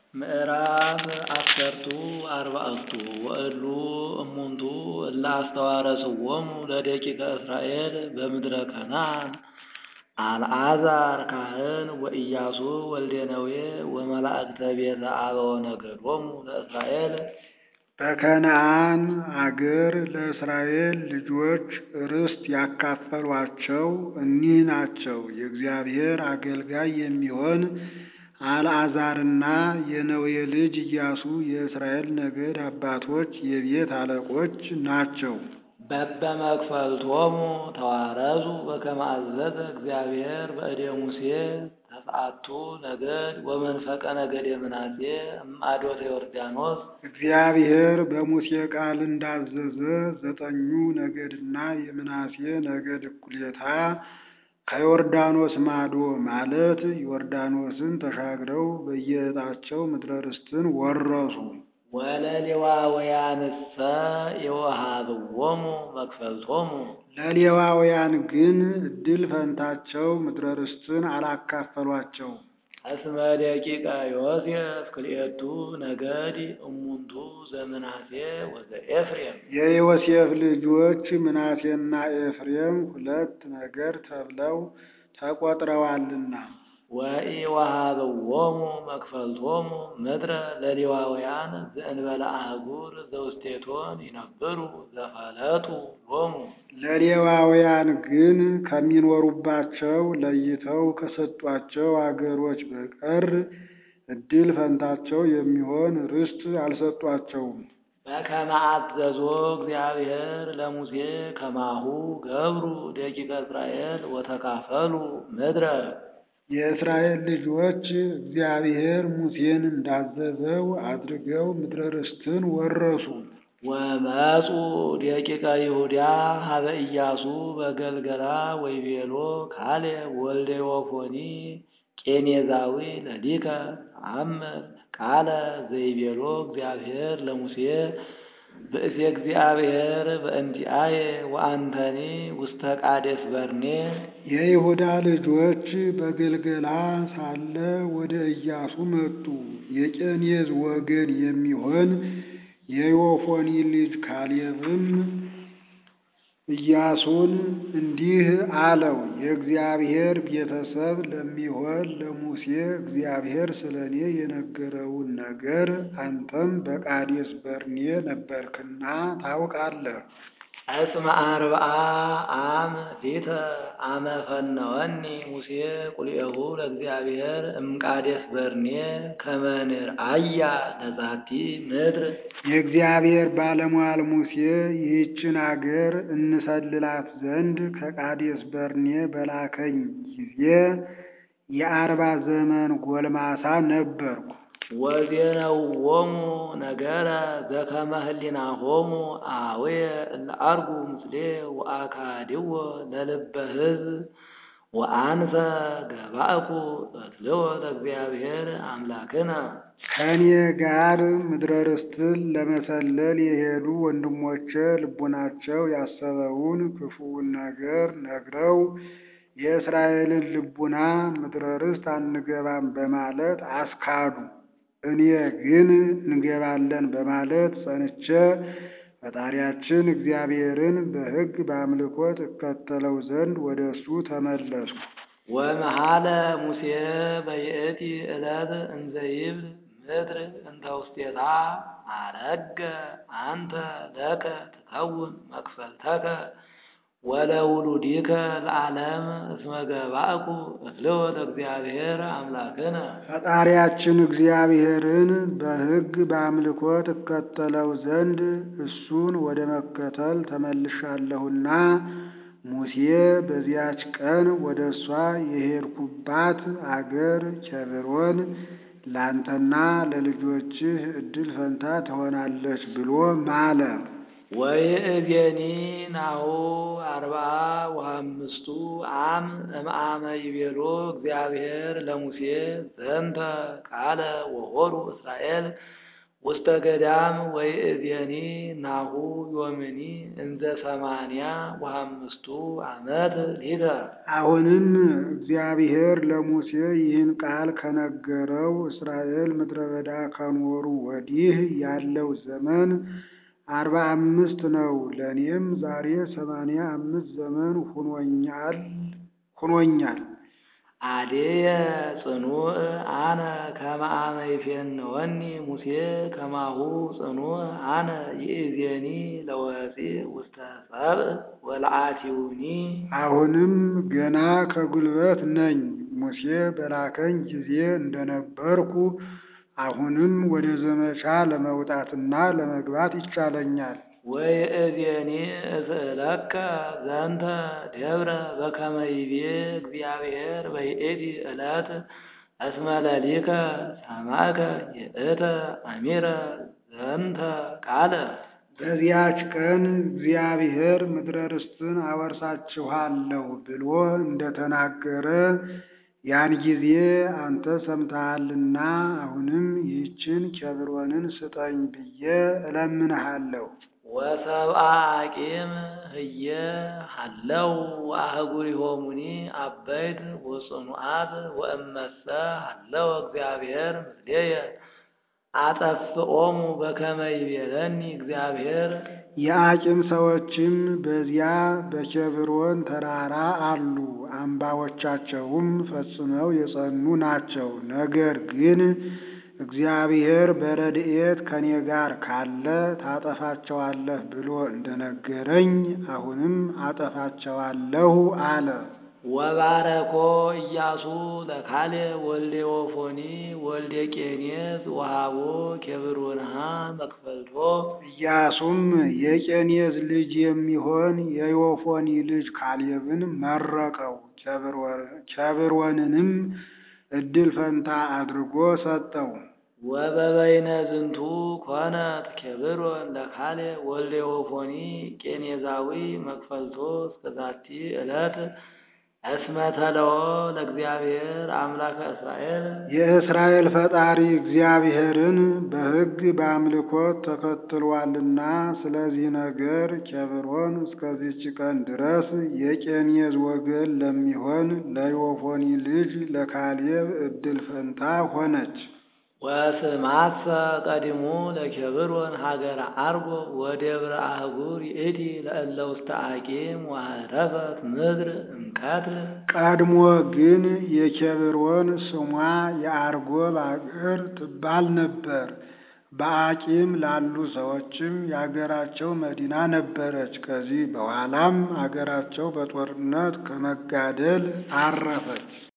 ምዕራፍ አሰርቱ አርባዕቱ ወእሉ እሙንቱ እለ አስተዋረስዎሙ ለደቂቀ እስራኤል በምድረ ከነዓን አልዓዛር ካህን ወኢያሱ ወልደ ነዌ ወመላእክተ ቤተ አበው ነገዶሙ ለእስራኤል። በከነዓን አገር ለእስራኤል ልጆች ርስት ያካፈሏቸው እኒህ ናቸው። የእግዚአብሔር አገልጋይ የሚሆን አልዓዛርና የነዌ ልጅ ኢያሱ የእስራኤል ነገድ አባቶች የቤት አለቆች ናቸው። በበመክፈልቶሙ ተዋረሱ በከመ አዘዘ እግዚአብሔር በእደ ሙሴ ተስዓቱ ነገድ ወመንፈቀ ነገደ ምናሴ እምአዶተ ዮርዳኖስ። እግዚአብሔር በሙሴ ቃል እንዳዘዘ 9ኙ ነገድና የምናሴ ነገድ እኩሌታ ከዮርዳኖስ ማዶ ማለት ዮርዳኖስን ተሻግረው በየዕጣቸው ምድረ ርስትን ወረሱ። ወለሌዋውያንሰ የወሃብዎሙ መክፈልቶሙ። ለሌዋውያን ግን ዕድል ፈንታቸው ምድረ ርስትን አላካፈሏቸው። እስመ ደቂቀ ዮሴፍ ክልኤቱ ነገድ እሙንቱ ዘምናሴ ወዘኤፍሬም። የዮሴፍ ልጆች ምናሴና ኤፍሬም 2 ነገድ ተብለው ተቆጥረዋልና። ወኢወሃብዎሙ መክፈልቶሙ ምድረ ለሌዋውያን ዘእንበለ አህጉር ዘውስቴቶን ይነብሩ ዘፈለጡ ሎሙ። ለሌዋውያን ግን ከሚኖሩባቸው ለይተው ከሰጧቸው አገሮች በቀር ዕድል ፈንታቸው የሚሆን ርስት አልሰጧቸውም። በከመ አዘዞ እግዚአብሔር ለሙሴ ከማሁ ገብሩ ደቂቀ እስራኤል ወተካፈሉ ምድረ። የእስራኤል ልጆች እግዚአብሔር ሙሴን እንዳዘዘው አድርገው ምድረ ርስትን ወረሱ። ወመጹ ደቂቀ ይሁዳ ሀበ ኢያሱ በገልገላ ወይቤሎ ካሌብ ወልደ ዮፎኒ ቄኔዛዊ ለሊከ አምር ቃለ ዘይቤሎ እግዚአብሔር ለሙሴ ብእሴ እግዚአብሔር በእንቲአየ ወአንተኒ ውስተ ቃዴስ በርኔ። የይሁዳ ልጆች በገልገላ ሳለ ወደ ኢያሱ መጡ። የቄኔዝ ወገን የሚሆን የዮፎኒ ልጅ ካሌብም ኢያሱን እንዲህ አለው፣ የእግዚአብሔር ቤተሰብ ለሚሆን ለሙሴ እግዚአብሔር ስለ እኔ የነገረውን ነገር አንተም በቃዴስ በርኔ ነበርክና ታውቃለህ። እስመ 40 ዓም ሊተ አመ ፈነወኒ ሙሴ ቁልኤሁ ለእግዚአብሔር እምቃዴስ በርኔ ከመ ንርአያ ለዛቲ ምድር። የእግዚአብሔር ባለሟል ሙሴ ይህችን አገር እንሰልላት ዘንድ ከቃዴስ በርኔ በላከኝ ጊዜ የ40 ዘመን ጎልማሳ ነበርኩ። ወዜነዎሙ ነገረ ዘከመ ህሊናሆሙ አኀውየ እለ ዐርጉ ምስሌ ወአካድዎ ለልበ ሕዝብ ወአንሰ ገባእኩ እትልዎ ለእግዚአብሔር አምላክነ። ከኔ ጋር ምድረ ርስትን ለመሰለል የሄዱ ወንድሞቼ ልቡናቸው ያሰበውን ክፉውን ነገር ነግረው የእስራኤልን ልቡና ምድረ ርስት አንገባም በማለት አስካዱ። እኔ ግን እንገባለን በማለት ጸንቼ ፈጣሪያችን እግዚአብሔርን በሕግ በአምልኮት እከተለው ዘንድ ወደ እሱ ተመለስኩ። ወመሐለ ሙሴ በይእቲ ዕለት እንዘ ይብል ምድር እንተ ውስቴታ አረገ አንተ ለከ ትከውን መክፈልተከ ወለውሉዲከ ለዓለም እስመ ገባእኩ እትልዎ ለእግዚአብሔር አምላክነ። ፈጣሪያችን እግዚአብሔርን በሕግ በአምልኮት እከተለው ዘንድ እሱን ወደ መከተል ተመልሻለሁና ሙሴ በዚያች ቀን ወደ እሷ የሄድኩባት አገር ኬብሮን ላንተና ለልጆችህ ዕድል ፈንታ ትሆናለች ብሎ ማለ። ወይእዜኒ ናሁ 45 ዓም እምአመ ይቤሎ እግዚአብሔር ለሙሴ ዘንተ ቃለ ወሖሩ እስራኤል ውስተ ገዳም ወይእዜኒ ናሁ ዮምኒ እንዘ 85 ዓመት ሊተ። አሁንም እግዚአብሔር ለሙሴ ይህን ቃል ከነገረው እስራኤል ምድረ በዳ ከኖሩ ወዲህ ያለው ዘመን 45 ነው። ለእኔም ዛሬ 85 ዘመን ሁኖኛል። አዴየ ጽኑዕ አነ ከመ አመ ይፌንወኒ ሙሴ ከማሁ ጽኑዕ አነ ይእዜኒ ለወፂእ ውስተ ሰብእ ወለአቲውኒ። አሁንም ገና ከጉልበት ነኝ። ሙሴ በላከኝ ጊዜ እንደነበርኩ አሁንም ወደ ዘመቻ ለመውጣትና ለመግባት ይቻለኛል። ወይእዜኒ እስእለከ ዘንተ ደብረ በከመ ይቤ እግዚአብሔር በይእቲ ዕለት እስመ ሌሊከ ሰማዕከ ይእተ አሚረ ዘንተ ቃለ። በዚያች ቀን እግዚአብሔር ምድረ ርስትን አወርሳችኋለሁ ብሎ እንደተናገረ ያን ጊዜ አንተ ሰምተሃልና አሁንም ይህችን ኬብሮንን ስጠኝ ብዬ እለምንሃለሁ። ወሰብአ አቂም ህየ ሀለው ወአህጉሪሆሙኒ አበይት ወጽኑዓት ወእመሰ ሀለው እግዚአብሔር ምስሌየ አጠፍኦሙ በከመ ይቤለኒ እግዚአብሔር። የአቂም ሰዎችም በዚያ በኬብሮን ተራራ አሉ። አምባዎቻቸውም ፈጽመው የጸኑ ናቸው። ነገር ግን እግዚአብሔር በረድኤት ከኔ ጋር ካለ ታጠፋቸዋለህ ብሎ እንደነገረኝ አሁንም አጠፋቸዋለሁ አለ። ወባረኮ ኢያሱ ለካሌብ ወልደ ዮፎኒ ወልደ ቄኔዝ ወሃቦ ኬብሮንሃ መክፈልቶ። ኢያሱም የቄኔዝ ልጅ የሚሆን የዮፎኒ ልጅ ካሌብን መረቀው። ኬብሮንንም እድል ፈንታ አድርጎ ሰጠው። ወበበይነ ዝንቱ ኮነት ኬብሮን ለካሌብ ወልደ ዮፎኒ ቄኔዛዊ መክፈልቶ እስከዛቲ ዕለት እስመ ተለዎ ለእግዚአብሔር አምላከ እስራኤል። የእስራኤል ፈጣሪ እግዚአብሔርን በሕግ በአምልኮት ተከትሏልና ስለዚህ ነገር ኬብሮን እስከዚች ቀን ድረስ የቄኔዝ ወገን ለሚሆን ለዮፎኒ ልጅ ለካሌብ እድል ፈንታ ሆነች። ወስማሰ ቀዲሙ ለኬብሮን ሀገረ አርጎ ወደብረ አህጉር ይእቲ ለእለ ውስተ አቂም ወዐረፈት ምድር እምቀትል። ቀድሞ ግን የኬብሮን ስሟ የአርጎብ አገር ትባል ነበር። በአቂም ላሉ ሰዎችም የአገራቸው መዲና ነበረች። ከዚህ በኋላም አገራቸው በጦርነት ከመጋደል አረፈች።